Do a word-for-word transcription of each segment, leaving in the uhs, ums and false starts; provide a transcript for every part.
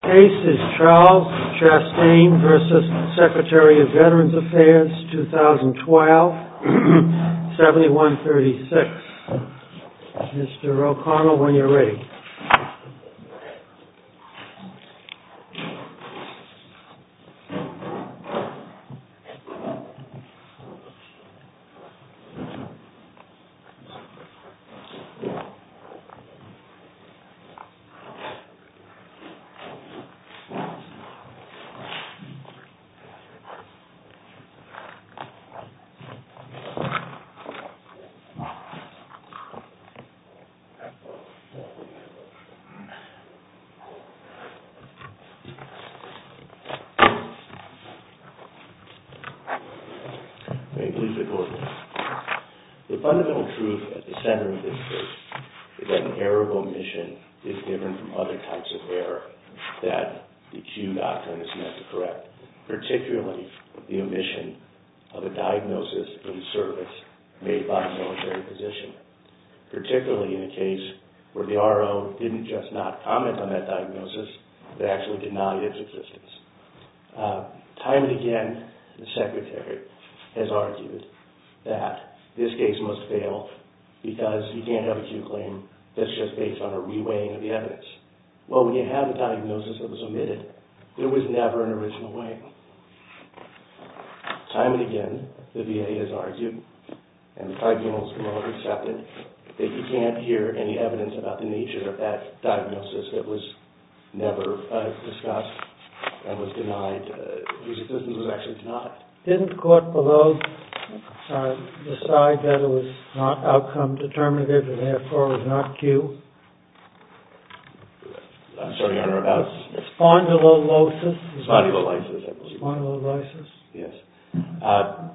Case is Charles Chastain versus Secretary of Veterans Affairs, twenty twelve, seventy-one thirty-six. Mister O'Connell, when you're ready. The fundamental truth at the center of this case is that an error of omission is different from other types of error that the Q doctrine is meant to correct, particularly the omission of a diagnosis in service made by a military physician, particularly in a case where the R O didn't just not comment on that diagnosis, but actually denied its existence. Uh, time and again, the Secretary has argued that this case must fail because you can't have a Q claim that's just based on a reweighing of the evidence. Well, when you have a diagnosis that was omitted, there was never an original weighing. Time and again, the V A has argued, and the tribunals will have accepted, that you can't hear any evidence about the nature of that diagnosis that was never uh, discussed and was denied, uh, whose existence was actually denied. Didn't the court below uh, decide that it was not outcome determinative and therefore was not Q? I'm sorry, Your Honor, about... Spondylolysis? Spondylolysis, I believe. Spondylolysis? Yes. Uh,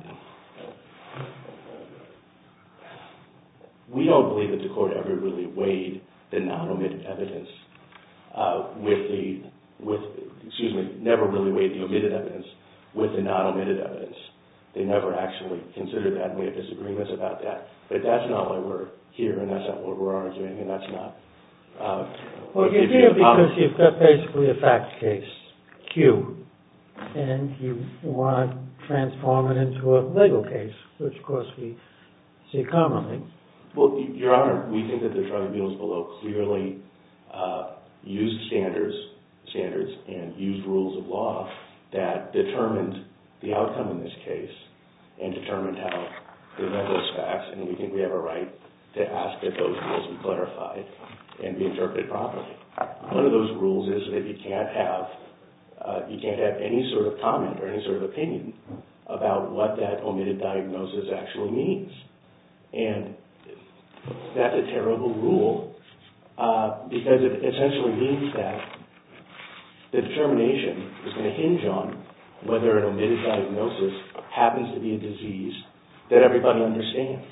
we don't believe that the court ever really weighed the non-omitted evidence uh, with the, with, excuse me, never really weighed the omitted evidence with the non-omitted evidence. They never actually considered that, and we have disagreements about that. But that's not why we're here, and that's not what we're arguing, and that's not... Uh, well, you're here because you've got basically a fact case, Q, and you want to transform it into a legal case, which, of course, we see commonly. Well, Your Honor, we think that the tribunals below clearly uh, used standards, standards and used rules of law that determined the outcome in this case and determined how they read those facts, and we think we have a right to ask that those rules be clarified and be interpreted properly. One of those rules is that you can't have uh, you can't have any sort of comment or any sort of opinion about what that omitted diagnosis actually means, and that's a terrible rule uh, because it essentially means that the determination is going to hinge on whether an omitted diagnosis happens to be a disease that everybody understands.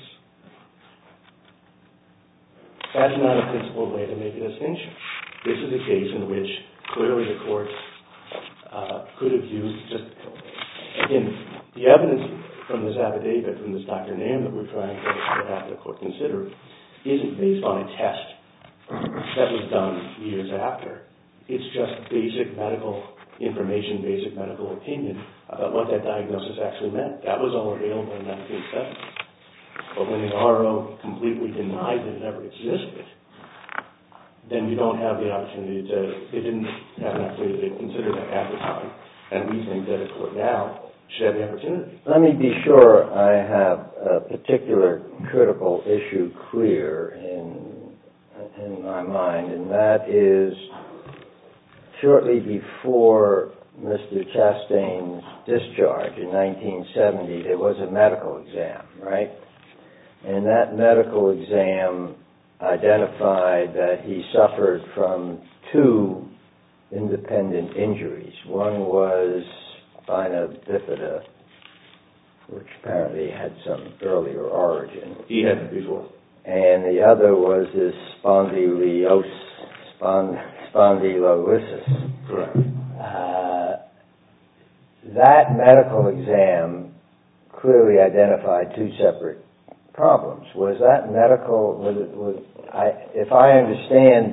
That's not a principled way to make a distinction. This is a case in which clearly the court uh, could have used just, again, the evidence from this affidavit, from this Doctor Nam that we're trying to have the court consider, isn't based on a test that was done years after. It's just basic medical information, basic medical opinion about what that diagnosis actually meant. That was all available in nineteen seventy. But when the R O completely denied that it ever existed, then you don't have the opportunity to, they didn't have an opportunity to consider that at the time. And we think that a court now should have the opportunity. Let me be sure I have a particular critical issue clear in, in my mind, and that is shortly before Mister Chastain's discharge in nineteen seventy, there was a medical exam, right? And that medical exam identified that he suffered from two independent injuries. One was spina bifida, which apparently had some earlier origin. He had it before. And the other was this spondylosis. Spond- spondylolysis. Correct. Uh, that medical exam clearly identified two separate problems. Was that medical, was it, was, I, if I understand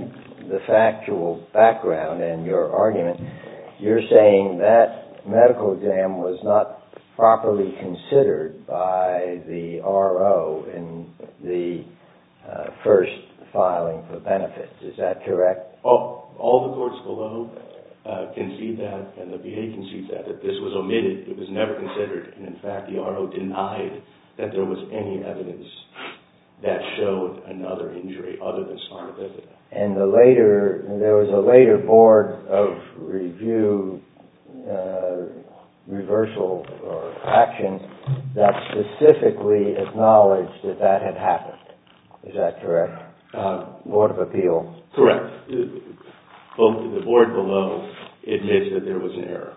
the factual background and your argument, you're saying that medical exam was not properly considered by the R O in the uh, first filing for benefits. Is that correct? All, all the courts below uh, concede that, and the V A concedes that, that this was omitted. It was never considered, and in fact, the R O denied that there was any evidence that showed another injury other than spina bifida. And the later, there was a later board of review uh, reversal or action that specifically acknowledged that that had happened. Is that correct? Uh, board of Appeal. Correct. Both the board below admits that there was an error.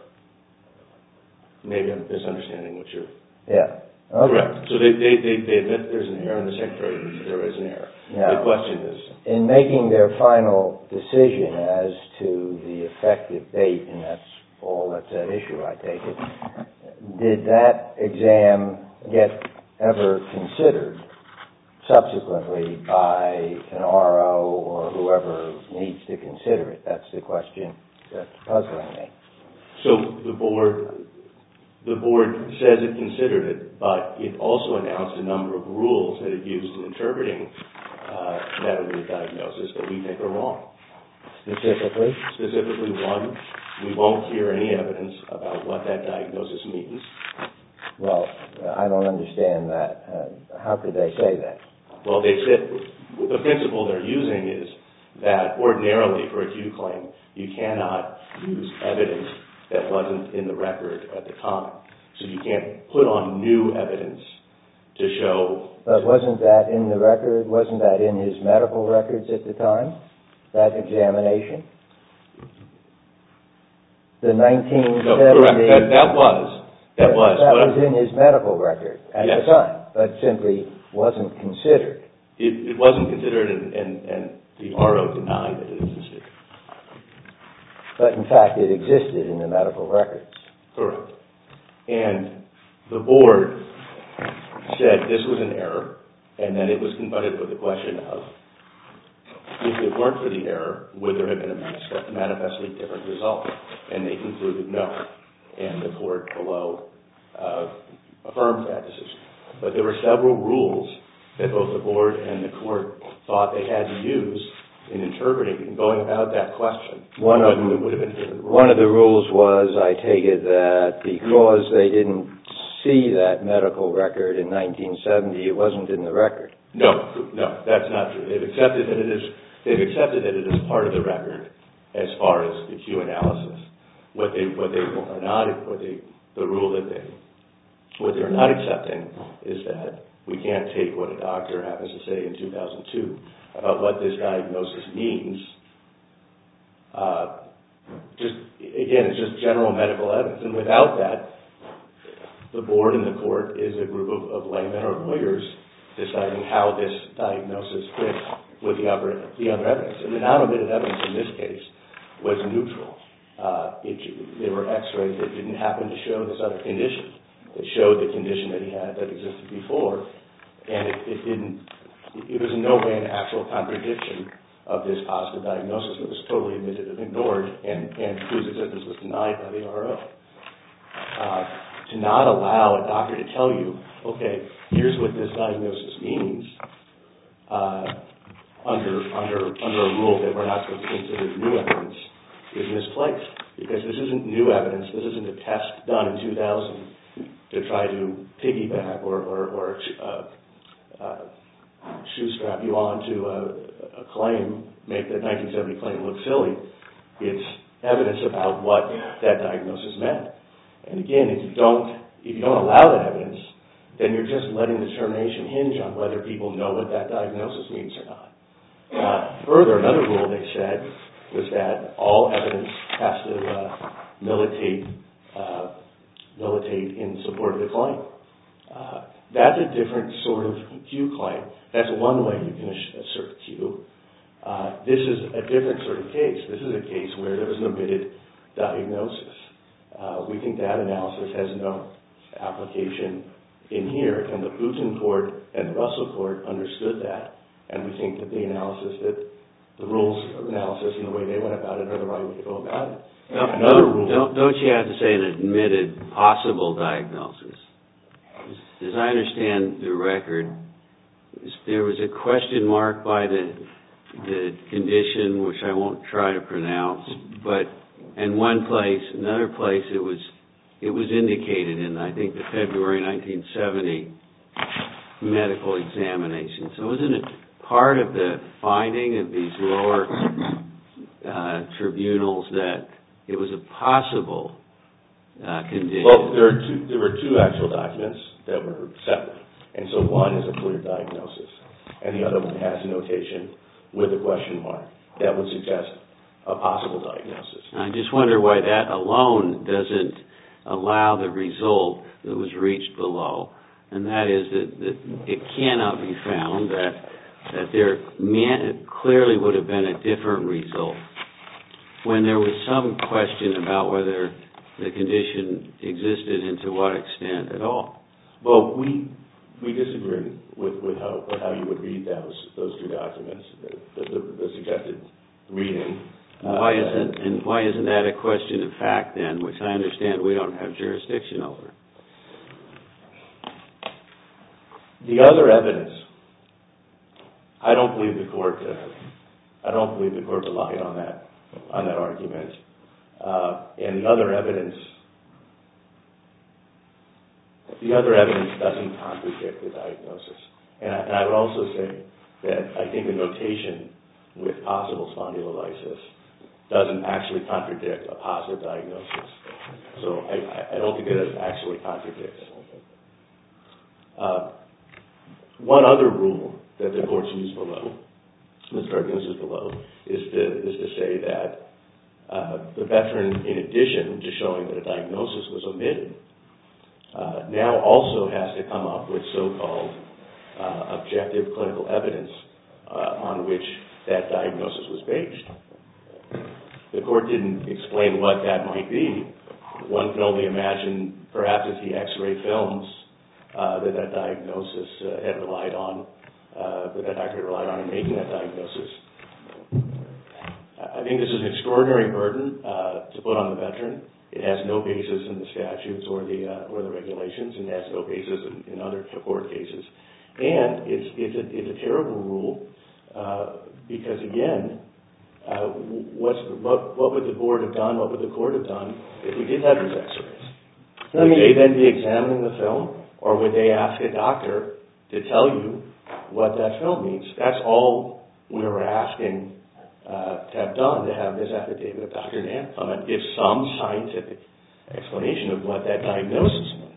Maybe I'm misunderstanding what you're... Yeah. Okay. Correct. So they, they, they, they admit there's an error, and the secretary admits there is an error. Now, the question is... in making their final decision as to the effective date, and that's all that's at issue, I take it, did that exam get ever considered subsequently by an R O or whoever needs to consider it? That's the question that's puzzling me. So the board... The board says it considered it, but it also announced a number of rules that it used in interpreting uh, that diagnosis that we think are wrong. Specifically? Specifically, one, we won't hear any evidence about what that diagnosis means. Well, I don't understand that. Uh, how could they say that? Well, they said the principle they're using is that ordinarily for a Q claim, you cannot use evidence that wasn't in the record at the time. So you can't put on new evidence to show... But wasn't that in the record? Wasn't that in his medical records at the time, that examination? The nineteen seventy... No, correct. That, that was. That was. That was in his medical record at yes. the time, but simply wasn't considered. It, it wasn't considered, and, and, and the R O denied that it existed. But in fact, it existed in the medical records. Correct. And the board said this was an error, and then it was confronted with the question of, if it weren't for the error, would there have been a manifestly different result? And they concluded no. And the court below uh, affirmed that decision. But there were several rules that both the board and the court thought they had to use in interpreting and going about that question. One of, them, would have been one of the rules was, I take it, that because they didn't see that medical record in nineteen seventy, it wasn't in the record. No, no, that's not true. They've accepted that it is. They've accepted that it is part of the record as far as the Q analysis. What they what they are not what they the rule that they what they're not accepting is that we can't take what a doctor happens to say in two thousand two about what this diagnosis means. Uh, just again, it's just general medical evidence, and without that, the board and the court is a group of, of laymen or lawyers deciding how this diagnosis fits with the other the other evidence. And the non-omitted evidence in this case was neutral. Uh, it, there were X-rays that didn't happen to show this other condition. It showed the condition that he had that existed before, and it, it didn't. It was in no way an actual contradiction of this positive diagnosis that was totally omitted and ignored, and, and whose existence was denied by the R O. Uh, to not allow a doctor to tell you, okay, here's what this diagnosis means, uh, under under under a rule that we're not supposed to consider new evidence, is misplaced, because this isn't new evidence. This isn't a test done in two thousand to try to piggyback or or, or uh, uh, shoestrap you on to a, a claim, make the nineteen seventy claim look silly. It's evidence about what that diagnosis meant. And again, if you don't if you don't allow that evidence, then you're just letting the determination hinge on whether people know what that diagnosis means or not. Uh, further, another rule they said was that all evidence has to uh, militate uh, militate in support of the claim. Uh, that's a different sort of Q claim. That's one way you can assert Q. Uh, this is a different sort of case. This is a case where there was an omitted diagnosis. Uh, we think that analysis has no application in here, and the Boutin court and the Russell court understood that, and we think that the analysis that the rules of analysis and the way they went about it are the right way to go about it. No, Another no, rule... Don't, don't you have to say an admitted possible diagnosis? As I understand the record, there was a question mark by the the condition, which I won't try to pronounce, but in one place, another place, it was it was indicated in, I think, the February nineteen seventy medical examination. So isn't it part of the finding of these lower uh, tribunals that it was a possible uh, condition? Well, there, are two, there were two actual documents that were separate. And so one is a clear diagnosis, and the other one has a notation with a question mark that would suggest a possible diagnosis. I just wonder why that alone doesn't allow the result that was reached below, and that is that, that it cannot be found that that there man, clearly would have been a different result when there was some question about whether the condition existed and to what extent at all. Well, we we disagree with, with how with how you would read those those two documents, the, the, the suggested reading. Why uh, isn't and why isn't that a question of fact then, which I understand we don't have jurisdiction over? The other evidence, I don't believe the court. Uh, I don't believe the court relied on that on that argument, uh, and the other evidence. The other evidence doesn't contradict the diagnosis. And I, and I would also say that I think a notation with possible spondylolysis doesn't actually contradict a positive diagnosis. So I, I don't think it actually contradicts. Uh, one other rule that the courts use below, the diagnosis below, is to, is to say that uh, the veteran, in addition to showing that a diagnosis was omitted, Uh, now also has to come up with so-called uh, objective clinical evidence uh, on which that diagnosis was based. The court didn't explain what that might be. One can only imagine, perhaps as he x-ray films, uh, that that diagnosis uh, had relied on, uh, that that doctor had relied on in making that diagnosis. I think this is an extraordinary burden uh, to put on the veteran. It has no basis in the statutes or the uh, or the regulations, and has no basis in, in other court cases. And it's it's a, it's a terrible rule uh, because again, uh, what's the, what what would the board have done? What would the court have done if we did have these X-rays? Would they then be examining the film, or would they ask a doctor to tell you what that film means? That's all we were asking. Uh, to have done, to have this affidavit of Doctor Nance come and give some scientific explanation of what that diagnosis meant.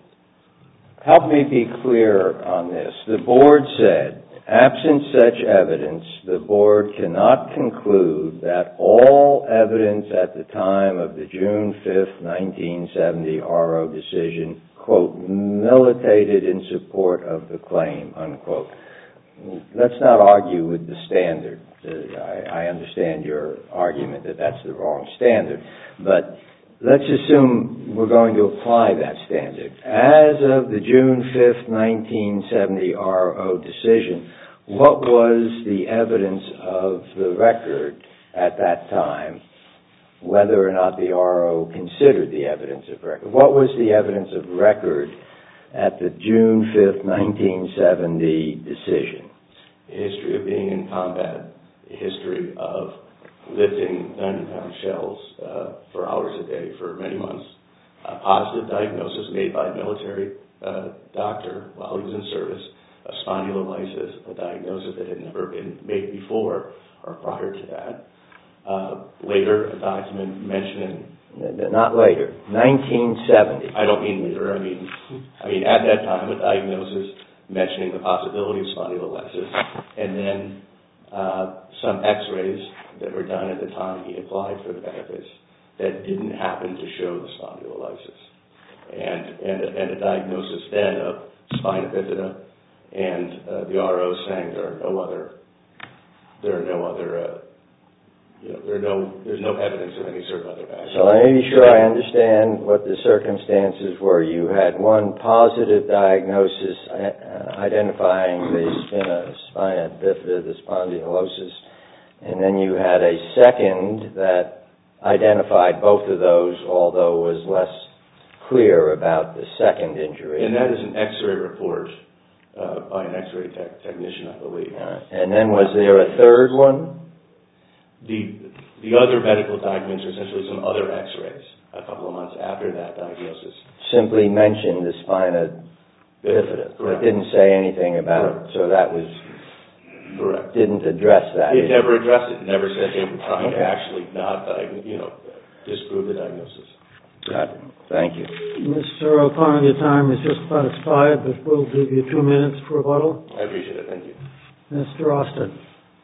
Help me be clear on this. The board said, absent such evidence, the board cannot conclude that all evidence at the time of the June fifth, nineteen seventy R O decision, quote, militated in support of the claim, unquote. Let's not argue with the standard. Uh, I, I understand your argument that that's the wrong standard, but let's assume we're going to apply that standard. As of the June fifth, nineteen seventy R O decision, what was the evidence of the record at that time, whether or not the R O considered the evidence of record? What was the evidence of record at the June fifth, nineteen seventy decision? A history of being in combat, a history of lifting ninety-pound shells uh, for hours a day for many months, a positive diagnosis made by a military uh, doctor while he was in service, a spondylolysis, a diagnosis that had never been made before or prior to that. Uh, later, a document mentioning... Not later, nineteen seventy. I don't mean later. I mean, I mean at that time, a diagnosis mentioning the possibility of spondylolysis, and then uh, some X-rays that were done at the time he applied for the benefits that didn't happen to show the spondylolysis, and and, and a diagnosis then of spina bifida, and uh, the R O saying there are no other there are no other uh, you know there are no there's no evidence of any sort of other action. So let me be sure I understand what the circumstances were. You had one positive diagnosis uh, identifying the spina, spina bifida, the spondylosis, And then you had a second that identified both of those, although was less clear about the second injury. And that is an X-ray report uh, by an X-ray tech technician, I believe. Uh, and then was there a third one? The the other medical documents are essentially some other X-rays a couple of months after that diagnosis. Simply mentioned the spina bifida. It didn't say anything about it, so that was... Correct. Didn't address that. It never addressed it. It never said they were trying okay. to actually not, diagnose, you know, disprove the diagnosis. Got it. Thank you. Mister O'Connor, your time has just about expired, but we'll give you two minutes for rebuttal. I appreciate it. Thank you. Mister Austin.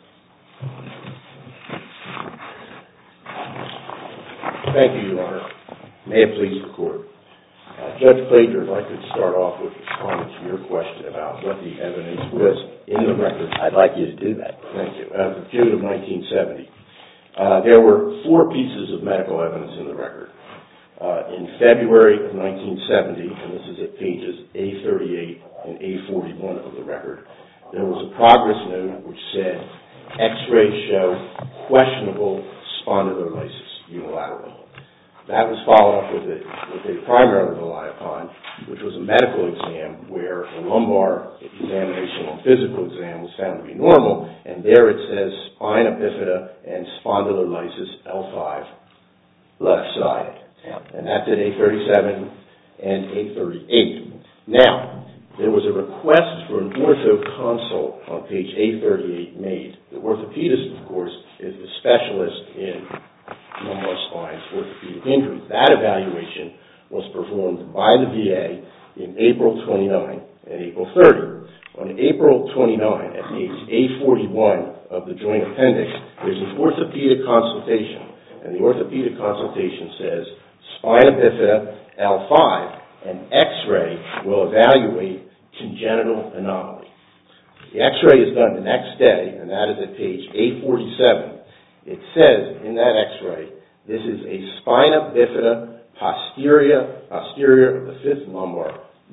Thank you, Your Honor. May it please the Court. Uh, Judge Plager, I'd like to start off with responding to your question about what the evidence was in the record. I'd like you to do that. Thank you. Uh, June of nineteen seventy. Uh, there were four pieces of medical evidence in the record. Uh, in February of nineteen seventy, and this is at pages A thirty-eight and A forty-one of the record, there was a progress note which said X-rays show questionable spondylolysis unilaterally. That was followed up with a, with a primarily rely upon, which was a medical exam where a lumbar examination and physical exam was found to be normal, and there it says spina bifida and spondylolysis L five, left side. And that's at A thirty-seven and A thirty-eight. Now, there was a request for an ortho consult on page A thirty-eight made. The orthopedist, of course, is the specialist in lumbar spines, orthopedic injuries. That evaluation was performed by the V A in April twenty-ninth and April thirtieth. On April twenty-ninth, at page A forty-one of the joint appendix, there's an orthopedic consultation, and the orthopedic consultation says spina bifida L five, and X-ray will evaluate congenital anomaly. The X-ray is done the next day, and that is at page A forty-seven. It says in that X-ray, this is a spina bifida posterior, posterior of the fifth lumbar,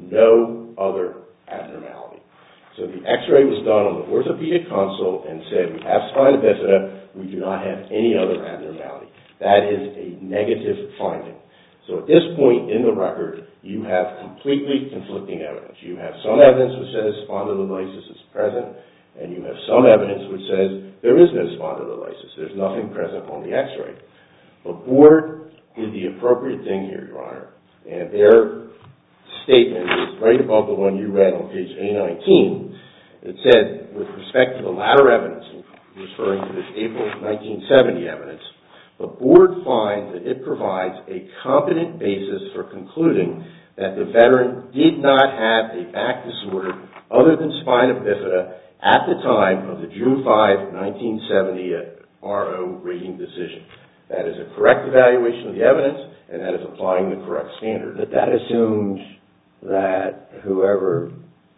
no other abnormality. So the X-ray was done on the orthopedic consult and said we have spina bifida, we do not have any other abnormality. That is a negative finding. So at this point in the record, you have completely conflicting evidence. You have some evidence which says spondylolysis is present, and you have some evidence which says there is no spondylolysis. There's nothing present on the X-ray. The board did the appropriate thing here, Your Honor, and their statement is right above the one you read on page A nineteen. It said, with respect to the latter evidence, referring to this April nineteen seventy evidence, the board finds that it provides a competent basis for concluding that the veteran did not have a back disorder other than spina bifida at the time of the June fifth, nineteen seventy R O rating decision. That is a correct evaluation of the evidence, and that is applying the correct standard. But that assumes that whoever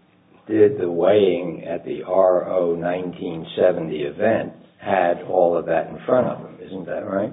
did the weighing at the R O nineteen seventy event had all of that in front of them. Isn't that right?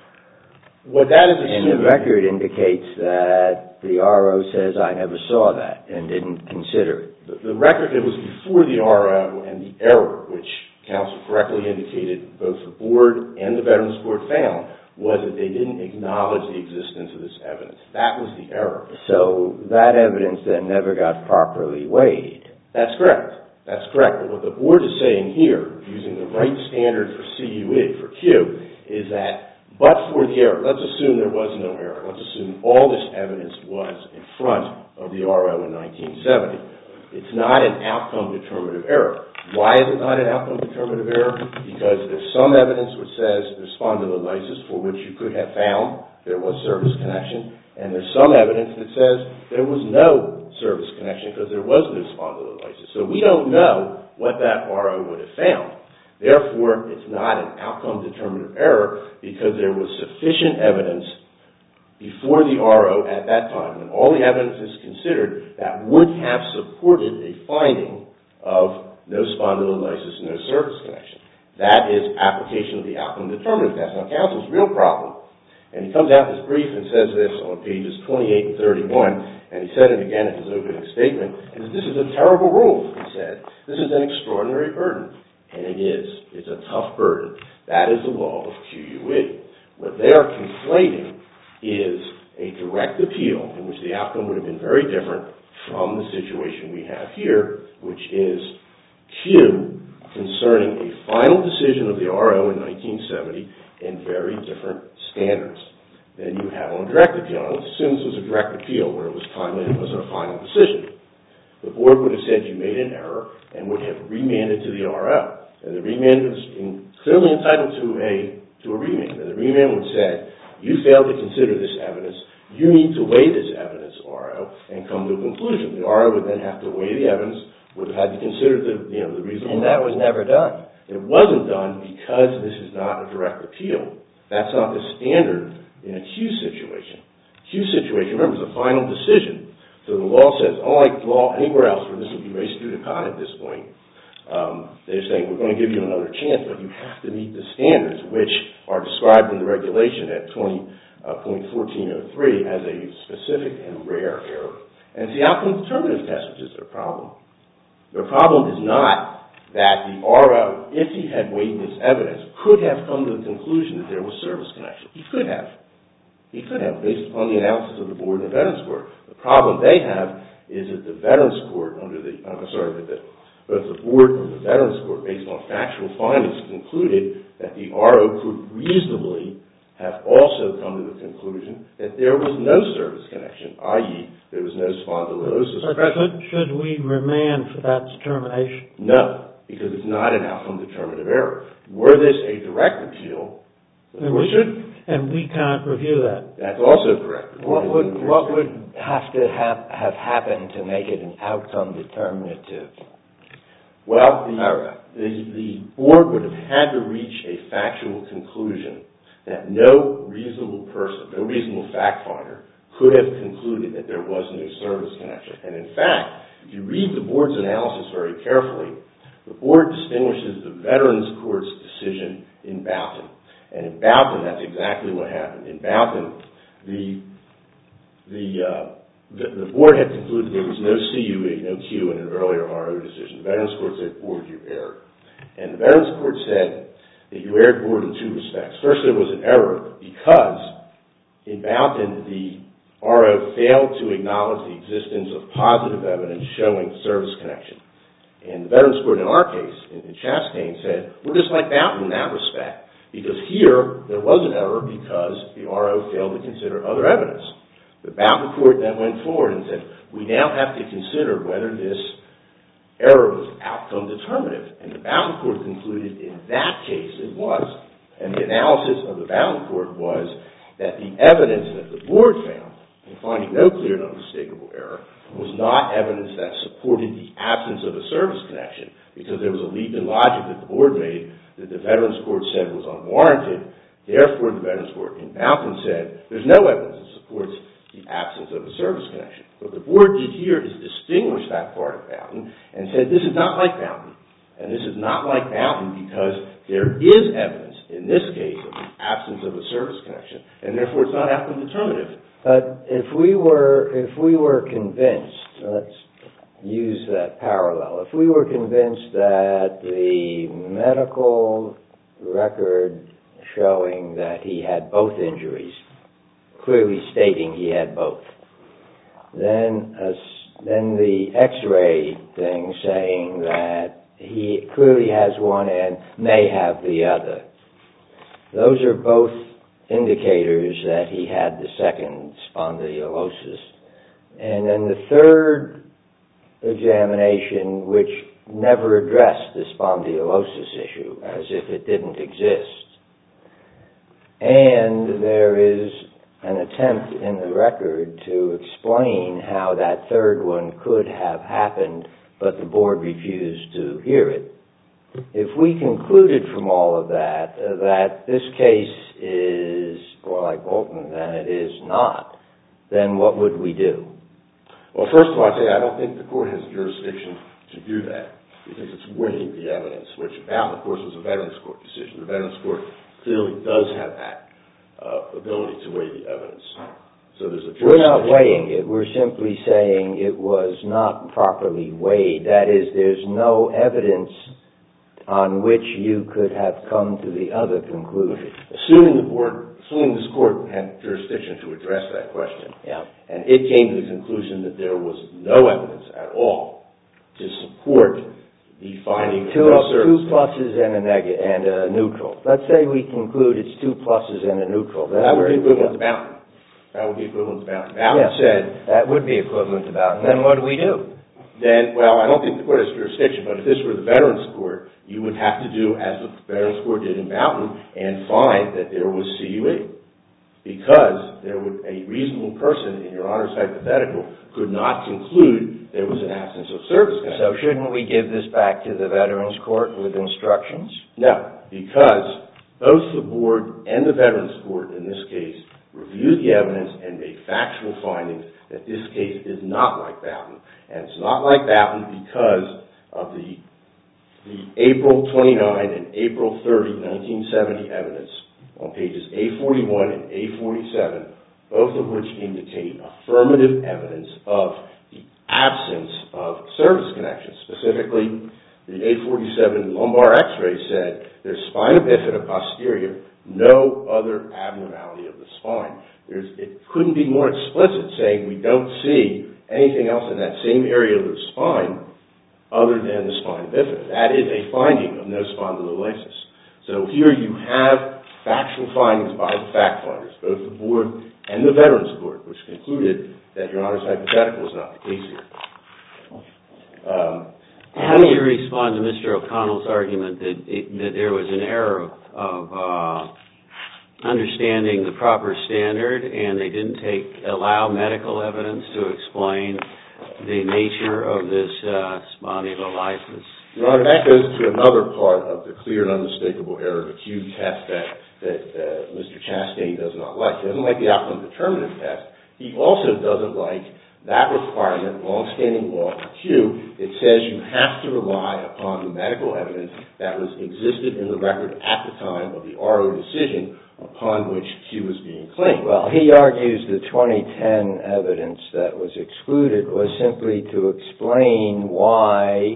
What that is assuming... And the record indicates that the R O says, I never saw that and didn't consider it. The, the record, it was before the R O, and the error, which counsel correctly indicated both the board and the Veterans Court found, was that they didn't acknowledge the existence of this evidence. That was the error. So that evidence then never got properly weighed. That's correct. That's correct. But what the board is saying here, using the right standard for C U E, for Q, is that but for the error, let's assume there was no error. Let's assume all this evidence was in front of the R O in nineteen seventy. It's not an outcome-determinative error. Why is it not an outcome-determinative error? Because there's some evidence which says there's spondylolysis, for which you could have found there was service connection, and there's some evidence that says there was no service connection because there was no spondylolysis. So we don't know what that R O would have found. Therefore, it's not an outcome-determinative error because there was sufficient evidence before the R O at that time, and all the evidence is considered, that would have supported a finding of no spondylolysis, no service connection. That is application of the outcome-determinative test. Now, counsel's real problem, and he comes out in his brief and says this on pages twenty-eight and thirty-one, and he said it again in his opening statement, is this is a terrible rule, he said. This is an extraordinary burden. And it is. It's a tough burden. That is the law of Q U E. What they are conflating is a direct appeal in which the outcome would have been very different from the situation we have here, which is Q concerning a final decision of the R O in nineteen seventy in very different standards than you have on a direct appeal. Let's assume this was a direct appeal where it was timely and it wasn't a final decision. The board would have said you made an error and would have remanded to the R O. And the remand was clearly entitled to a to a remand. And the remand would say, you failed to consider this evidence. You need to weigh this evidence, R O, and come to a conclusion. The R O would then have to weigh the evidence, would have had to consider the you know the reason. And that was never done. It wasn't done because this is not a direct appeal. That's not the standard in a Q situation. Q situation, remember, is a final decision. So the law says, unlike law anywhere else where this would be race judicata at this point, um, they're saying we're going to give you another chance, but you have to meet the standards, which are described in the regulation at twenty point fourteen oh three as a specific and rare error. And it's the outcome determinative test, which is their problem. Their problem is not that the R O, if he had weighed this evidence, could have come to the conclusion that there was service connection. He could have. He could have, based upon the analysis of the board and the Veterans Court. The problem they have is that the Veterans Court, under the, I'm sorry, that the, both the board and the Veterans Court, based on factual findings, concluded that the R O could reasonably have also come to the conclusion that there was no service connection, that is, there was no spondylosis. But should, should we remand for that determination? No, because it's not an outcome determinative error. Were this a direct appeal, the court should. And we can't review that. That's also correct. What would what would have to have, have happened to make it an outcome determinative? Well, the, the, the board would have had to reach a factual conclusion that no reasonable person, no reasonable fact finder, could have concluded that there was no service connection. And in fact, if you read the board's analysis very carefully, the board distinguishes the Veterans Court's decision in Boughton. And in Boughton, that's exactly what happened. In Boughton, the the, uh, the the board had concluded there was no C U E, no Q in an earlier R O decision. The Veterans Court said, board, you erred. And the Veterans Court said that you erred, board, in two respects. First, there was an error because in Boughton, the R O failed to acknowledge the existence of positive evidence showing service connection. And the Veterans Court, in our case, in, in Chastain, said, we're just like Boughton in that respect. Because here, there was an error because the R O failed to consider other evidence. The Boughton Court then went forward and said, we now have to consider whether this error was outcome determinative. And the Boughton Court concluded in that case it was. And the analysis of the Boughton Court was that the evidence that the board found, in finding no clear and unmistakable error, was not evidence that supported the absence of a service connection, because there was a leap in logic that the board made that the Veterans Court said was unwarranted. Therefore, the Veterans Court in Boughton said there's no evidence that supports the absence of a service connection. What the board did here is distinguish that part of Boughton and said this is not like Boughton. And this is not like Boughton because there is evidence, in this case, of the absence of a service connection, and therefore it's not outcome determinative. But if we were if we were convinced, let's use that parallel, if we were convinced that the medical record showing that he had both injuries, clearly stating he had both, then uh, then the x-ray thing saying that he clearly has one and may have the other, those are both indicators that he had the second spondylosis. And then the third examination, which never addressed the spondylosis issue, as if it didn't exist. And there is an attempt in the record to explain how that third one could have happened, but the board refused to hear it. If we concluded from all of that uh, that this case is more like Bolton than it is not, then what would we do? Well, first of all, I say I don't think the court has jurisdiction to do that because it's weighing the evidence, which Boughton, of course, was a Veterans Court decision. The Veterans Court clearly does have that uh, ability to weigh the evidence. So there's a jurisdiction. We're not weighing it. We're simply saying it was not properly weighed. That is, there's no evidence on which you could have come to the other conclusion? Assuming the board, assuming this court had jurisdiction to address that question, yeah. and it came to the conclusion that there was no evidence at all to support the finding of two, no service two pluses and a negative and a neutral. Let's say we conclude it's two pluses and a neutral. Then that would be equivalent to Boughton. That would be equivalent to Boughton. Boughton yeah, said that would be equivalent to Boughton. Then what do we do? Then, well, I don't think the court has jurisdiction, but if this were the Veterans Court, you would have to do as the Veterans Court did in Boughton and find that there was C U E. Because there would, a reasonable person in Your Honor's hypothetical could not conclude there was an absence of service connection. So shouldn't we give this back to the Veterans Court with instructions? No, because both the board and the Veterans Court in this case reviewed the evidence and made factual findings that this case is not like Boughton. And it's not like Boughton because of the the April twenty-ninth and April thirtieth, nineteen seventy evidence on pages A forty-one and A forty-seven, both of which indicate affirmative evidence of the absence of service connection. Specifically, the A forty-seven lumbar x-ray said there's spina bifida posterior, no other abnormality of the spine. There's, it couldn't be more explicit saying we don't see anything else in that same area of the spine other than the spina bifida. That is a finding of no spondylolysis. So here you have factual findings by the fact finders, both the board and the Veterans Court, which concluded that Your Honor's hypothetical was not the case here. Um, How do you respond to Mister O'Connell's argument that it, that there was an error of, of uh, understanding the proper standard, and they didn't take allow medical evidence to explain the nature of this uh, spondylolysis? Your Honor, that goes to another part of the clear and unmistakable error, the Q test that, that uh, Mister Chastain does not like. He doesn't like the outcome determinative test. He also doesn't like that requirement, long-standing law for Q. It says you have to rely upon the medical evidence that was existed in the record at the time of the R O decision upon which Q was being claimed. Well, he argues the twenty ten evidence that was excluded was simply to explain why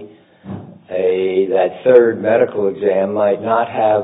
a that third medical exam might not have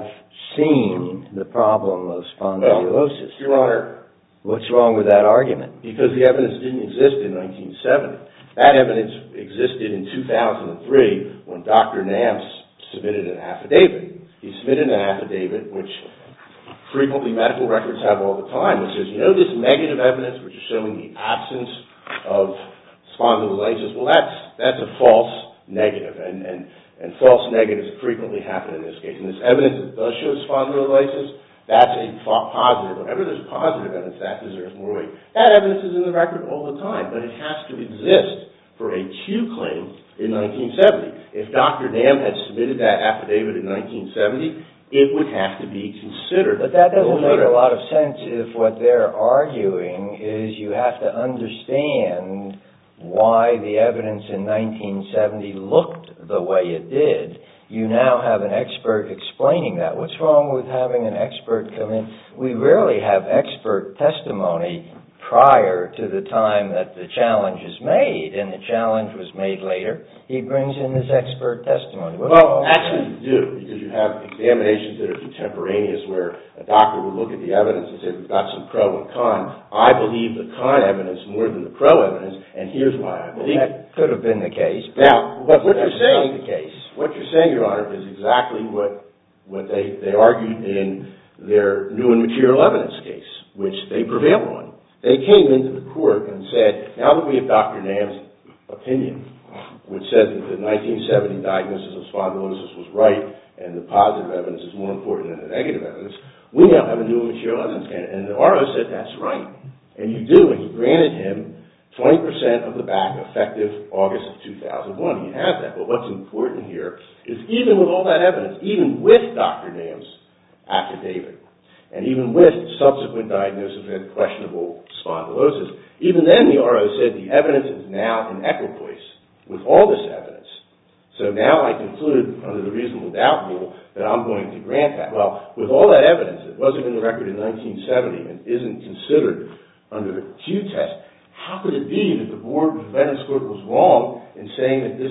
seen the problem of spondylosis. Well, Your Honor, what's wrong with that argument? Because the evidence didn't exist in nineteen seventy. That evidence existed in two thousand three when Doctor Nance submitted an affidavit. He submitted an affidavit, which frequently medical records have all the time, which says, you know, this negative evidence, which is showing the absence of spondylolysis, well, that's that's a false negative, and, and, and false negatives frequently happen in this case. And this evidence that does show spondylolysis, that's a positive. Whenever there's positive evidence, that deserves more weight. That evidence is in the record all the time, but it has to exist for a Q claim in nineteen seventy. If Doctor Nam had submitted that affidavit in nineteen seventy, it would have to be considered. But that doesn't make a lot of sense if what they're arguing is you have to understand why the evidence in nineteen seventy looked the way it did. You now have an expert explaining that. What's wrong with having an expert come in? We rarely have expert testimony prior to the time that the challenge is made, and the challenge was made later. He brings in this expert testimony. What's well, actually you do, because you have examinations that are contemporaneous where a doctor would look at the evidence and say, we've got some pro and con. I believe the con evidence more than the pro evidence, and here's why I believe well, that it. Could have been the case. But now, but what you're saying, the case. what you're saying, Your Honor, is exactly what what they, they argued in their new and material evidence case, which they prevailed on. They came into the court and said, now that we have Doctor Nam's opinion, which says that the nineteen seventy diagnosis of spondylosis was right and the positive evidence is more important than the negative evidence, we now have a new and material evidence candidate. And the R O said, that's right. And you do, and he granted him twenty percent of the back effective August of two thousand one. He has that. But what's important here is even with all that evidence, even with Doctor Nam's affidavit, and even with subsequent diagnosis of questionable spondylosis, even then the R O said the evidence is now in equipoise with all this evidence. So now I conclude under the reasonable doubt rule that I'm going to grant that. Well, with all that evidence that wasn't in the record in nineteen seventy and isn't considered under the Q test, how could it be that the board of the Veterans Court was wrong in saying that this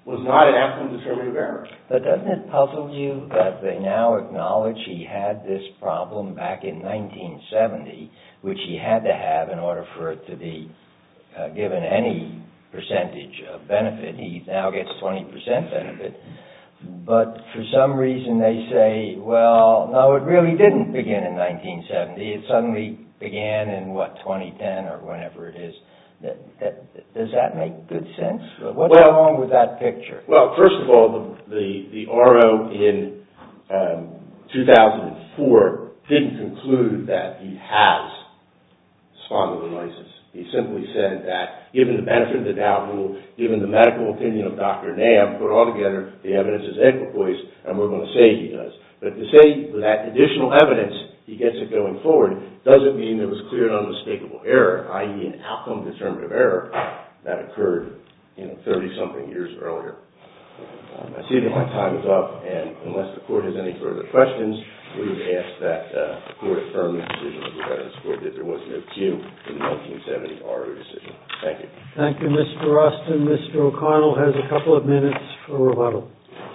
was not an outcome-determinative error. But doesn't it puzzle you that they now acknowledge he had this problem back in nineteen seventy, which he had to have in order for it to be uh, given any percentage of benefit? He now gets twenty percent benefit. But for some reason they say, well, no, it really didn't begin in nineteen seventy. It suddenly began in, what, twenty ten or whenever it is. That, that, does that make good sense? What's well, wrong with that picture? Well, first of all, the the, the R O in um, two thousand four didn't conclude that he has spondylolysis. He simply said that, given the benefit of the doubt rule, given the medical opinion of Doctor Nam, put all together, the evidence is equipoise, and we're going to say he does. But to say that additional evidence, he gets it going forward, doesn't mean there was clear and unmistakable error, that is an outcome-determinative error that occurred, you know, thirty-something years earlier. Um, I see that my time is up, and unless the Court has any further questions, we would ask that uh, the Court affirm the decision of the Veterans Court that there was no Q in the nineteen seventy R O decision. Thank you. Thank you, Mister Austin. Mister O'Connell has a couple of minutes for rebuttal.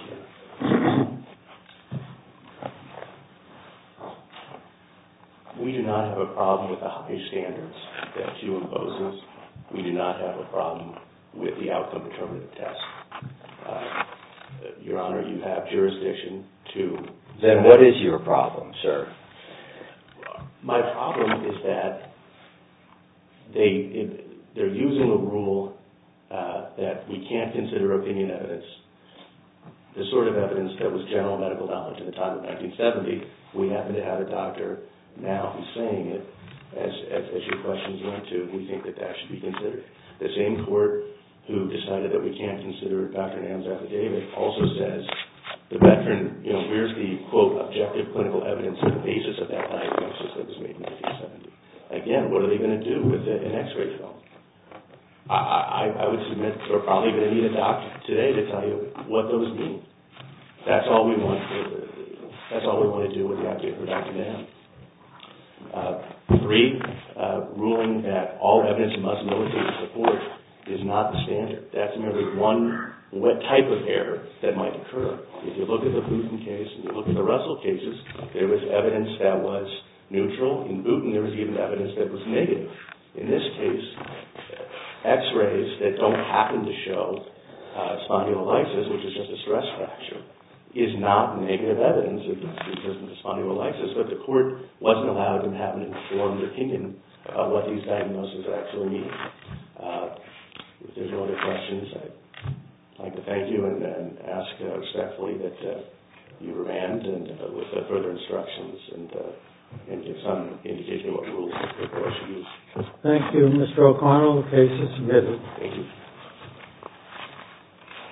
We do not have a problem with the high standards that Q imposes. We do not have a problem with the outcome determinative test. Uh, Your Honor, you have jurisdiction to... Then what is your problem, sir? My problem is that they, it, they're using a rule uh, that we can't consider opinion evidence, the sort of evidence that was general medical knowledge at the time of nineteen seventy. We happen to have a doctor now who's saying it, as, as, as your questions went to. We think that that should be considered. The same court who decided that we can't consider Doctor Nam's affidavit also says the veteran, you know, where's the, quote, objective clinical evidence on the basis of that diagnosis that was made in nineteen seventy? Again, what are they going to do with an X-ray film? I, I, I would submit we're probably going to need a doctor today to tell you what those mean. That's all we want. For, that's all we want to do with the affidavit for Doctor Nam. Uh, three, uh, ruling that all evidence must militate support is not the standard. That's merely one what type of error that might occur. If you look at the Booten case and you look at the Russell cases, there was evidence that was neutral. In Booten, there was even evidence that was negative. In this case, X-rays that don't happen to show uh, spondylolysis, which is just a stress fracture, is not negative evidence if it's because of spondylolysis, but the court wasn't allowed to have an informed opinion about what these diagnoses actually mean. Uh, if there's no other questions, I'd like to thank you and, and ask uh, respectfully that uh, you remand and uh, with uh, further instructions and uh, and give some indication of what rules the court should use. Thank you, Mister O'Connell. The case is submitted. Thank you.